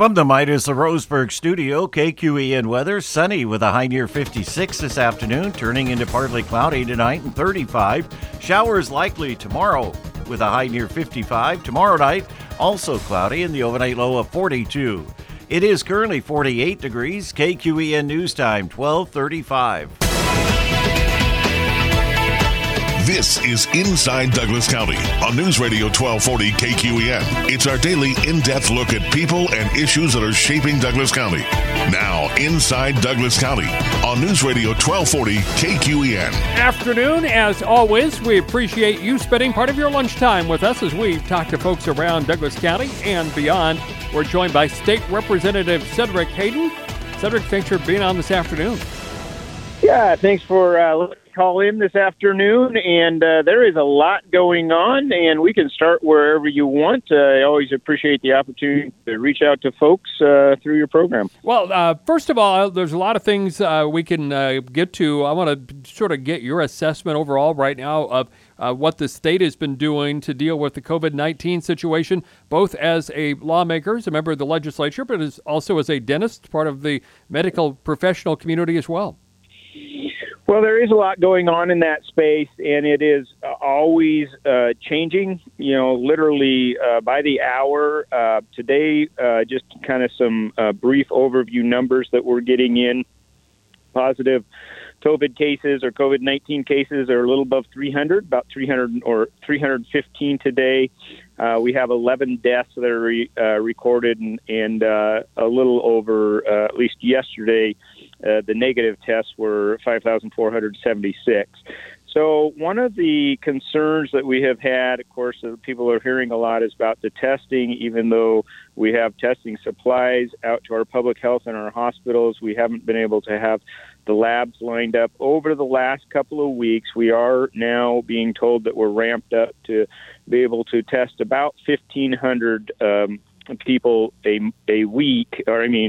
From the Midas Roseburg studio, KQEN weather, sunny with a high near 56 this afternoon, turning into partly cloudy tonight and 35. Showers likely tomorrow with a high near 55. Tomorrow night, also cloudy and the overnight low of 42. It is currently 48 degrees. KQEN News Time, 12:35. This is Inside Douglas County on News Radio 1240 KQEN. It's our daily in-depth look at people and issues that are shaping Douglas County. Now, Inside Douglas County on News Radio 1240 KQEN. Afternoon, as always, we appreciate you spending part of your lunchtime with us as we talk to folks around Douglas County and beyond. We're joined by State Representative Cedric Hayden. Cedric, thanks for being on this afternoon. Yeah, thanks for letting me call in this afternoon, and there is a lot going on, and we can start wherever you want. I always appreciate the opportunity to reach out to folks through your program. Well, first of all, there's a lot of things we can get to. I want to sort of get your assessment overall right now of what the state has been doing to deal with the COVID-19 situation, both as a lawmaker, as a member of the legislature, but also as a dentist, part of the medical professional community as well. Well, there is a lot going on in that space, and it is always changing, literally by the hour. Today, just kind of some brief overview numbers that we're getting in. Positive COVID cases or COVID-19 cases are a little above 300, about 300 or 315 today. We have 11 deaths that are recorded, and a little over, at least yesterday, the negative tests were 5,476. So one of the concerns that we have had, of course, that people are hearing a lot is about the testing. Even though we have testing supplies out to our public health and our hospitals, we haven't been able to have the labs lined up. Over the last couple of weeks, we are now being told that we're ramped up to be able to test about 1,500 people a week,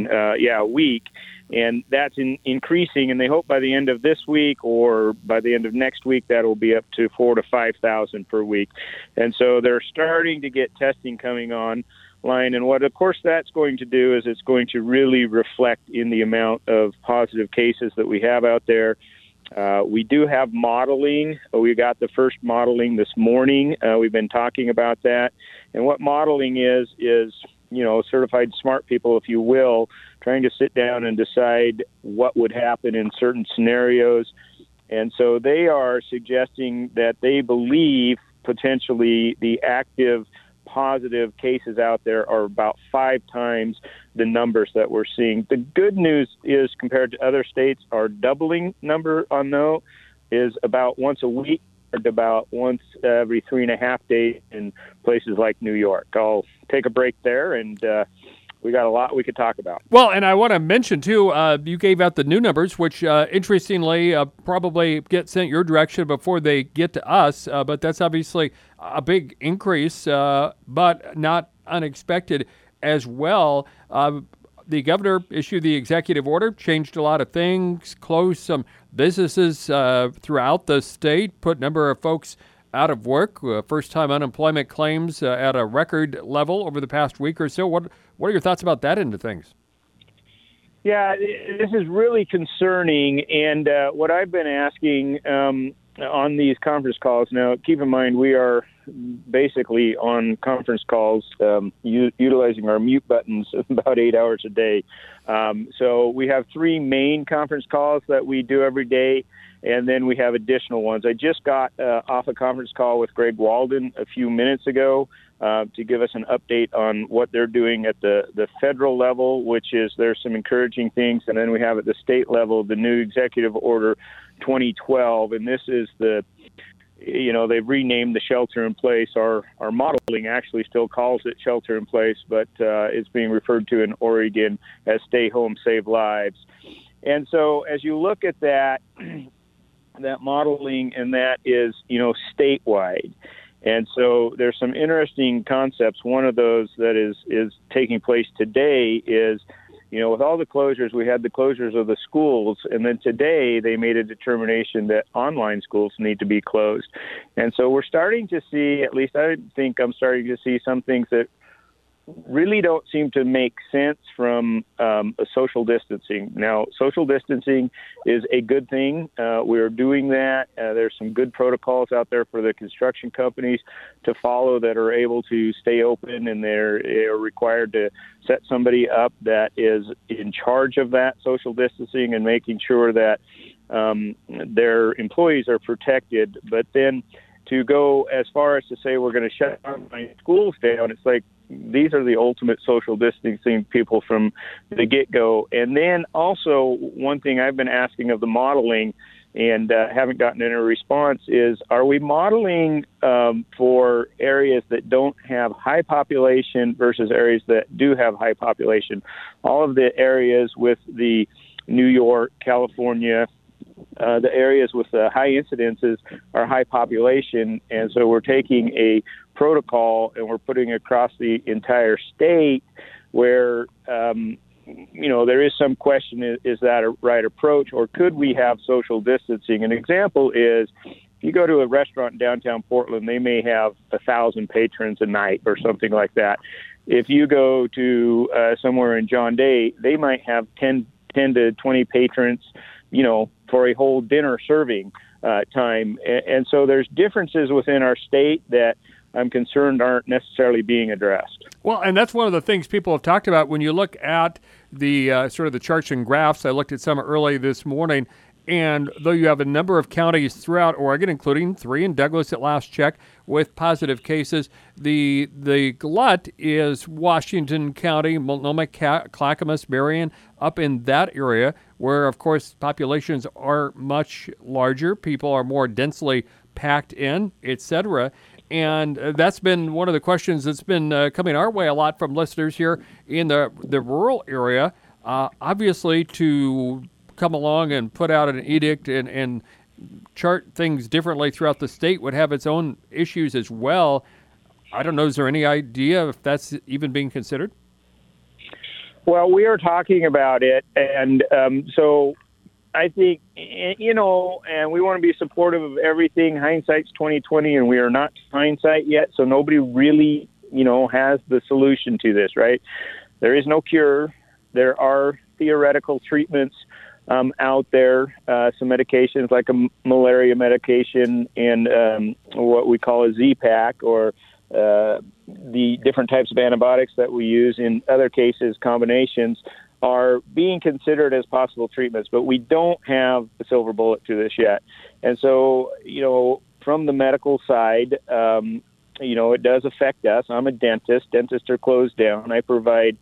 a week. And that's increasing, and they hope by the end of this week or by the end of next week that will be up to 4,000 to 5,000 per week. And so they're starting to get testing coming online. And what, of course, that's going to do is it's going to really reflect in the amount of positive cases that we have out there. We do have modeling. We got the first modeling this morning. We've been talking about that. And what modeling is certified smart people, if you will, trying to sit down and decide what would happen in certain scenarios. And so they are suggesting that they believe potentially the active positive cases out there are about 5 times the numbers that we're seeing. The good news is, compared to other states, our doubling number on though is about once a week, or about once every 3.5 days in places like New York. I'll take a break there, and we got a lot we could talk about. Well, and I want to mention, too, you gave out the new numbers, which, interestingly, probably get sent your direction before they get to us. But that's obviously a big increase, but not unexpected as well. The governor issued the executive order, changed a lot of things, closed some businesses throughout the state, put a number of folks out of work, first-time unemployment claims at a record level over the past week or so. What are your thoughts about that end of things? Yeah, this is really concerning, and what I've been asking on these conference calls, now keep in mind we are basically on conference calls utilizing our mute buttons about 8 hours a day. So we have 3 main conference calls that we do every day, and then we have additional ones. I just got off a conference call with Greg Walden a few minutes ago to give us an update on what they're doing at the federal level, which is there's some encouraging things. And then we have at the state level the new Executive Order 2012. And this is they've renamed the shelter in place. Our modeling actually still calls it shelter in place, but it's being referred to in Oregon as stay home, save lives. And so as you look at that modeling, and that is, statewide. And so there's some interesting concepts. One of those that is taking place today is, with all the closures, we had the closures of the schools, and then today they made a determination that online schools need to be closed. And so we're starting to see, at least I think I'm starting to see some things that really don't seem to make sense from a social distancing. Now, social distancing is a good thing. We're doing that. There's some good protocols out there for the construction companies to follow that are able to stay open, and they're required to set somebody up that is in charge of that social distancing and making sure that their employees are protected. But then to go as far as to say we're going to shut down my schools down, it's like these are the ultimate social distancing people from the get-go. And then also one thing I've been asking of the modeling and haven't gotten any response is, are we modeling for areas that don't have high population versus areas that do have high population? All of the areas with the New York, California, the areas with the high incidences are high population, and so we're taking a protocol and we're putting it across the entire state where, there is some question, is that a right approach, or could we have social distancing? An example is, if you go to a restaurant in downtown Portland, they may have 1,000 patrons a night or something like that. If you go to somewhere in John Day, they might have 10 to 20 patrons, for a whole dinner serving time. And so there's differences within our state that I'm concerned aren't necessarily being addressed. Well, and that's one of the things people have talked about when you look at the sort of the charts and graphs. I looked at some early this morning, and though you have a number of counties throughout Oregon, including 3 in Douglas at last check, with positive cases, the glut is Washington County, Multnomah, Clackamas, Marion, up in that area, where, of course, populations are much larger, people are more densely packed in, etc. And that's been one of the questions that's been coming our way a lot from listeners here in the rural area. Obviously, to come along and put out an edict and chart things differently throughout the state would have its own issues as well. I don't know, is there any idea if that's even being considered? Well, we are talking about it, and so I think, and we want to be supportive of everything. Hindsight's 20/20, and we are not hindsight yet, so nobody really, has the solution to this, right? There is no cure. There are theoretical treatments out there, some medications like a malaria medication and what we call a Z-Pak, or the different types of antibiotics that we use. In other cases, combinations are being considered as possible treatments, but we don't have a silver bullet to this yet. And so, from the medical side, it does affect us. I'm a dentist. Dentists are closed down. I provide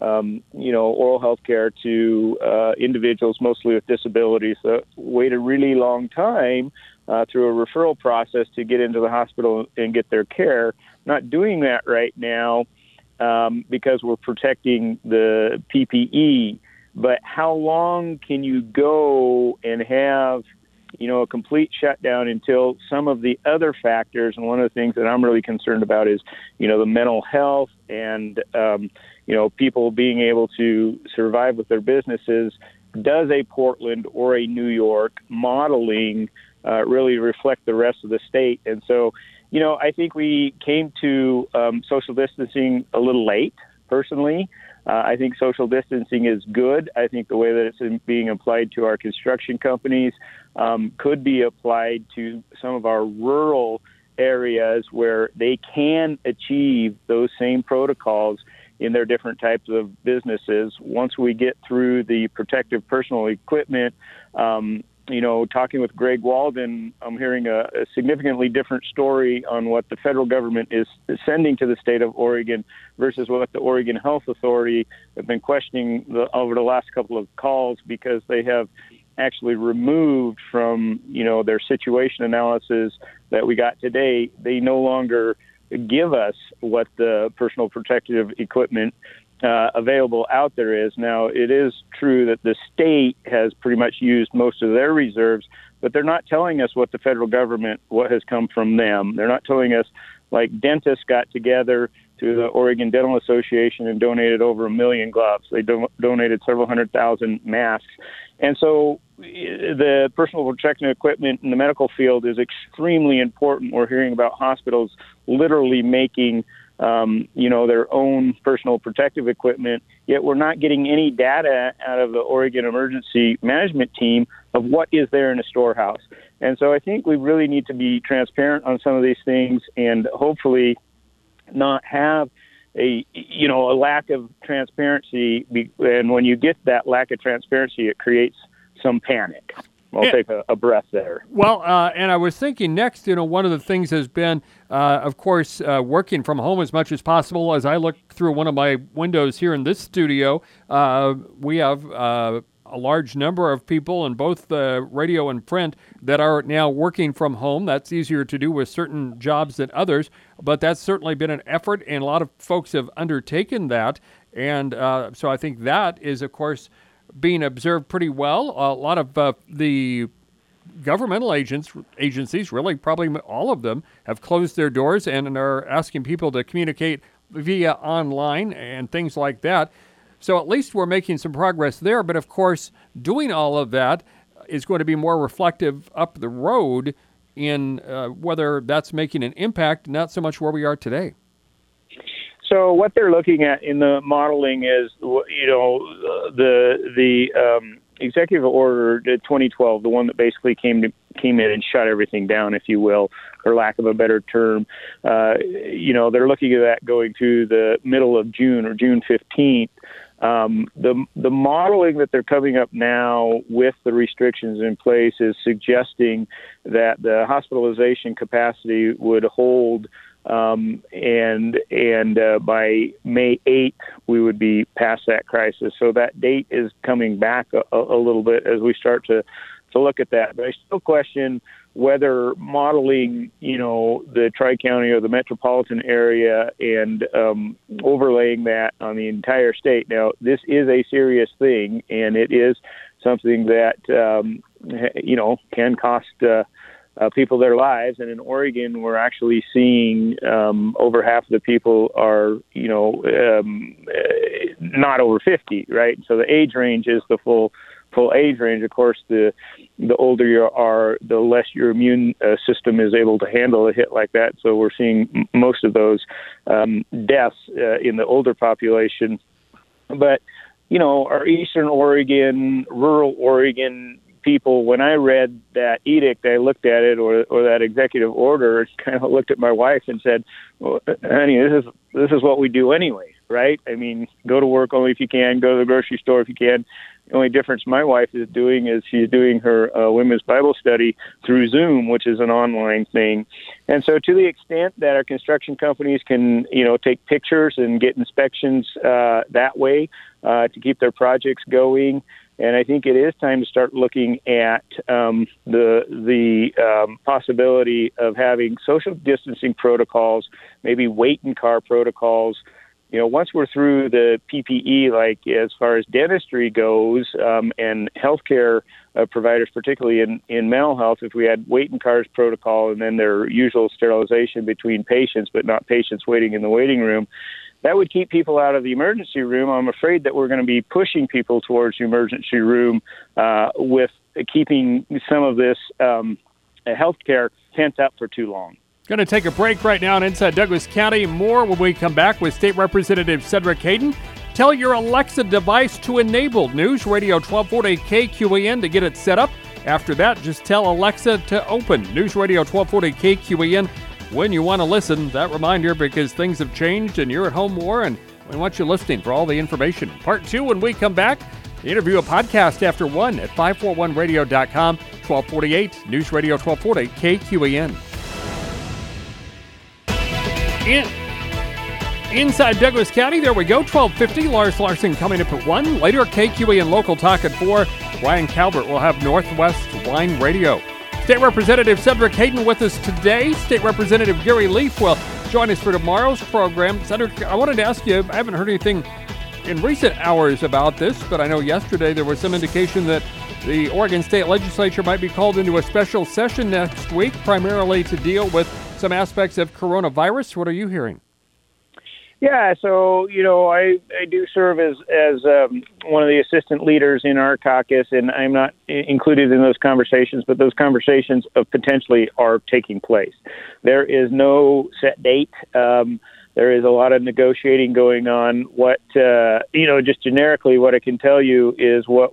oral health care to individuals, mostly with disabilities, that wait a really long time through a referral process to get into the hospital and get their care. Not doing that right now because we're protecting the PPE. But how long can you go and have, a complete shutdown until some of the other factors? And one of the things that I'm really concerned about is, the mental health and, people being able to survive with their businesses. Does a Portland or a New York modeling really reflect the rest of the state? And so, I think we came to social distancing a little late, personally. I think social distancing is good. I think the way that it's being applied to our construction companies could be applied to some of our rural areas where they can achieve those same protocols in their different types of businesses. Once we get through the protective personal equipment, talking with Greg Walden, I'm hearing a significantly different story on what the federal government is sending to the state of Oregon versus what the Oregon Health Authority have been questioning over the last couple of calls, because they have actually removed from, their situation analysis that we got today. They no longer give us what the personal protective equipment available out there is. Now, it is true that the state has pretty much used most of their reserves, but they're not telling us what the federal government, what has come from them. They're not telling us, like dentists got together through the Oregon Dental Association and donated over 1 million gloves. They donated several 100,000 masks. And so the personal protective equipment in the medical field is extremely important. We're hearing about hospitals literally making their own personal protective equipment, yet we're not getting any data out of the Oregon Emergency Management Team of what is there in a storehouse. And so I think we really need to be transparent on some of these things and hopefully not have a lack of transparency. And when you get that lack of transparency, it creates some panic. I'll take a breath there. Well, and I was thinking next, one of the things has been, of course, working from home as much as possible. As I look through one of my windows here in this studio, we have a large number of people in both radio and print that are now working from home. That's easier to do with certain jobs than others, but that's certainly been an effort, and a lot of folks have undertaken that. And so I think that is, of course, being observed pretty well. A lot of the governmental agencies, really probably all of them, have closed their doors and are asking people to communicate via online and things like that. So at least we're making some progress there. But of course, doing all of that is going to be more reflective up the road in whether that's making an impact, not so much where we are today. So what they're looking at in the modeling is, the executive order 2012, the one that basically came in and shut everything down, if you will, for lack of a better term. They're looking at that going to the middle of June or June 15th. The modeling that they're coming up now with the restrictions in place is suggesting that the hospitalization capacity would hold, and by May 8th, we would be past that crisis. So that date is coming back a little bit as we start to look at that. But I still question whether modeling, the Tri-County or the metropolitan area and overlaying that on the entire state. Now, this is a serious thing, and it is something that, can cost people their lives. And in Oregon, we're actually seeing over half of the people are, not over 50, right? So the age range is the full age range. Of course, the older you are, the less your immune system is able to handle a hit like that. So we're seeing most of those deaths in the older population. But, our Eastern Oregon, rural Oregon people, when I read that edict, I looked at it or that executive order, and kind of looked at my wife and said, well, honey, this is what we do anyway, right? I mean, go to work only if you can, go to the grocery store if you can. The only difference my wife is doing is she's doing her women's Bible study through Zoom, which is an online thing. And so to the extent that our construction companies can, take pictures and get inspections that way to keep their projects going, and I think it is time to start looking at the possibility of having social distancing protocols, maybe wait-in-car protocols. Once we're through the PPE, like as far as dentistry goes, and healthcare providers, particularly in mental health, if we had wait-in-cars protocol and then their usual sterilization between patients, but not patients waiting in the waiting room, that would keep people out of the emergency room. I'm afraid that we're going to be pushing people towards the emergency room with keeping some of this healthcare pent up for too long. Going to take a break right now on Inside Douglas County. More when we come back with State Representative Cedric Hayden. Tell your Alexa device to enable News Radio 1240 KQEN to get it set up. After that, just tell Alexa to open News Radio 1240 KQEN when you want to listen. That reminder, because things have changed and you're at home more, and we want you listening for all the information. Part 2 when we come back. The interview, a podcast after 1 at 541radio.com, 1248 News Radio 1240 KQEN. Inside Douglas County, there we go, 1250. Lars Larson coming up at 1. Later, KQEN Local Talk at 4. Ryan Calvert will have Northwest Wine Radio. State Representative Cedric Hayden with us today. State Representative Gary Leaf will join us for tomorrow's program. Cedric, I wanted to ask you, I haven't heard anything in recent hours about this, but I know yesterday there was some indication that the Oregon State Legislature might be called into a special session next week, primarily to deal with some aspects of coronavirus. What are you hearing? Yeah, so, I do serve as one of the assistant leaders in our caucus, and I'm not included in those conversations, but those conversations potentially are taking place. There is no set date. there is a lot of negotiating going on. What just generically, what I can tell you is what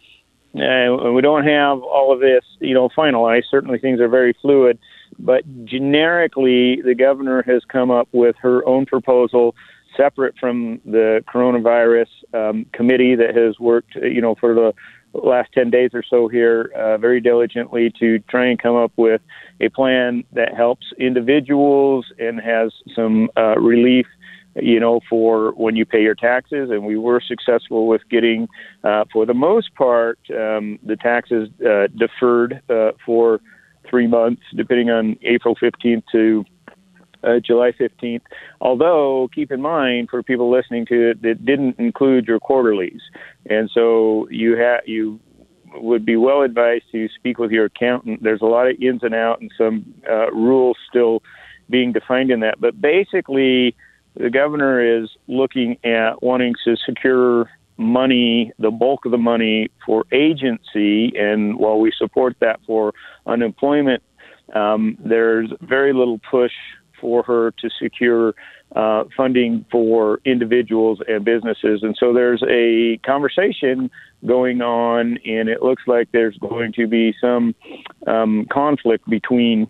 we don't have all of this, finalized. Certainly things are very fluid, but generically the governor has come up with her own proposal separate from the coronavirus committee that has worked, for the last 10 days or so here very diligently to try and come up with a plan that helps individuals and has some relief for when you pay your taxes. And we were successful with getting, for the most part, the taxes deferred for 3 months, depending on April 15th to July 15th. Although, keep in mind, for people listening to it, that didn't include your quarterlies. And so you would be well advised to speak with your accountant. There's a lot of ins and outs and some rules still being defined in that. But basically, the governor is looking at wanting to secure money, the bulk of the money for agency. And while we support that for unemployment, there's very little push for her to secure funding for individuals and businesses. And so there's a conversation going on, and it looks like there's going to be some conflict between,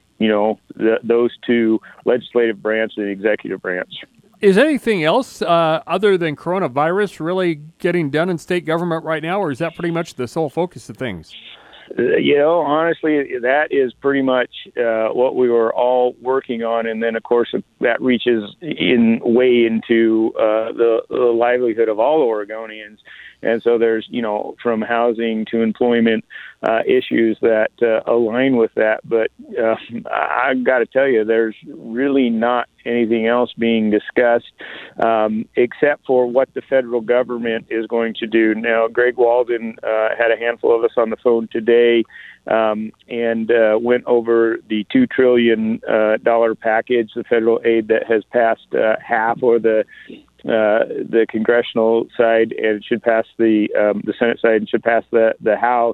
those two, legislative branch and the executive branch. Is anything else other than coronavirus really getting done in state government right now, or is that pretty much the sole focus of things? Honestly, that is pretty much what we were all working on. And then, of course, that reaches way into the livelihood of all Oregonians. And so there's, from housing to employment issues that align with that. But I've got to tell you, there's really not anything else being discussed except for what the federal government is going to do. Now, Greg Walden had a handful of us on the phone today and went over the $2 trillion package, the federal aid that has passed half, or the congressional side, and it should pass the Senate side, and should pass the House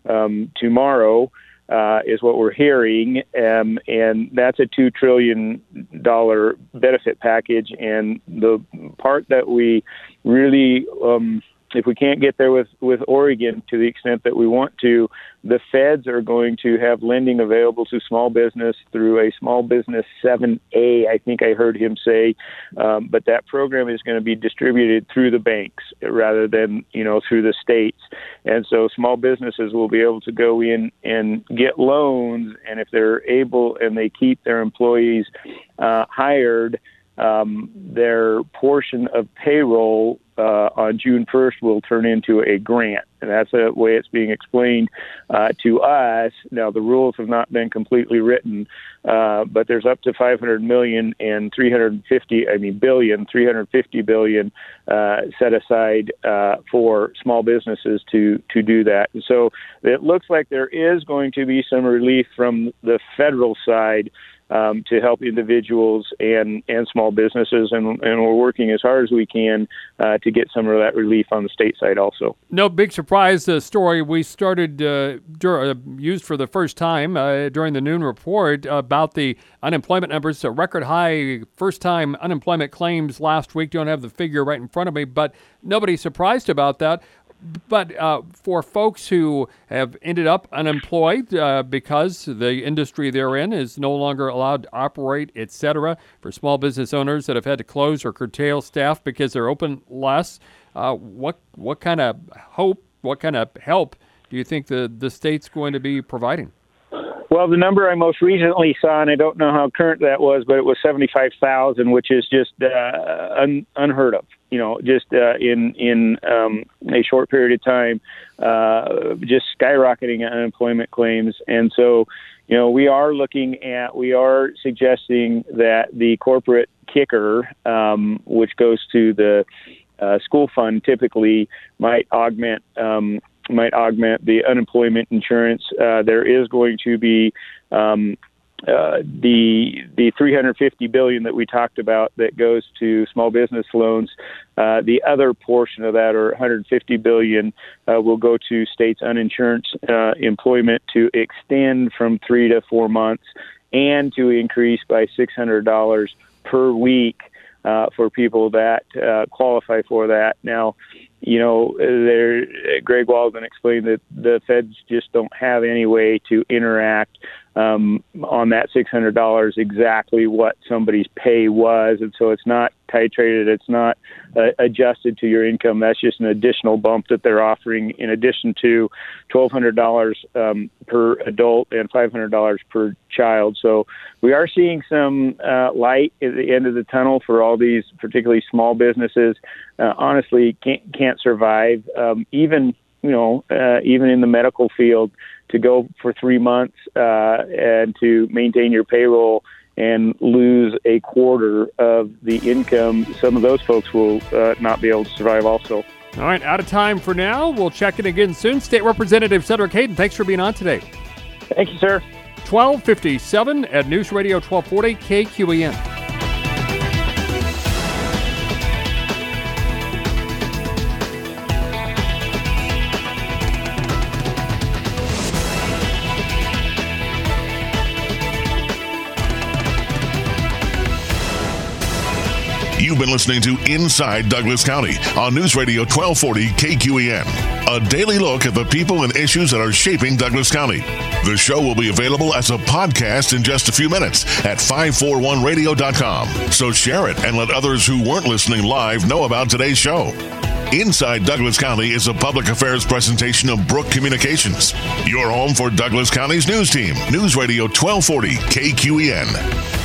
tomorrow, is what we're hearing, and that's a $2 trillion benefit package. And the part that we really, if we can't get there with Oregon to the extent that we want to, the feds are going to have lending available to small business through a Small Business 7A, I think I heard him say, but that program is going to be distributed through the banks rather than, through the states. And so small businesses will be able to go in and get loans, and if they're able and they keep their employees hired, their portion of payroll on June 1st will turn into a grant. And that's the way it's being explained to us. Now, the rules have not been completely written, but there's up to $500 million and $350 billion set aside for small businesses to do that. And so it looks like there is going to be some relief from the federal side to help individuals and small businesses, and we're working as hard as we can to get some of that relief on the state side also. No big surprise story we started used for the first time during the noon report about the unemployment numbers. A record high first-time unemployment claims last week. Don't have the figure right in front of me, but nobody's surprised about that. But for folks who have ended up unemployed because the industry they're in is no longer allowed to operate, et cetera, for small business owners that have had to close or curtail staff because they're open less, what kind of hope, what kind of help do you think the state's going to be providing? Well, the number I most recently saw, and I don't know how current that was, but it was 75,000, which is just unheard of. Just in a short period of time, just skyrocketing unemployment claims. And so, we are suggesting that the corporate kicker, which goes to the school fund, typically might augment the unemployment insurance. There is going to be the $350 billion that we talked about that goes to small business loans. The other portion of that, or $150 billion, will go to states' uninsured employment to extend from 3 to 4 months and to increase by $600 per week for people that qualify for that. Now, Greg Walden explained that the feds just don't have any way to interact on that $600 exactly what somebody's pay was, and so it's not titrated, it's not adjusted to your income. That's just an additional bump that they're offering in addition to $1,200 per adult and $500 per child. So we are seeing some light at the end of the tunnel for all these particularly small businesses. Honestly, can't survive, even in the medical field, to go for 3 months and to maintain your payroll and lose a quarter of the income. Some of those folks will not be able to survive also. All right, out of time for now. We'll check in again soon. State Representative Cedric Hayden, thanks for being on today. Thank you, sir. 12:57 at News Radio 1240 KQEN. You've been listening to Inside Douglas County on News Radio 1240 KQEN. A daily look at the people and issues that are shaping Douglas County. The show will be available as a podcast in just a few minutes at 541radio.com. So share it and let others who weren't listening live know about today's show. Inside Douglas County is a public affairs presentation of Brook Communications. Your home for Douglas County's news team. News Radio 1240 KQEN.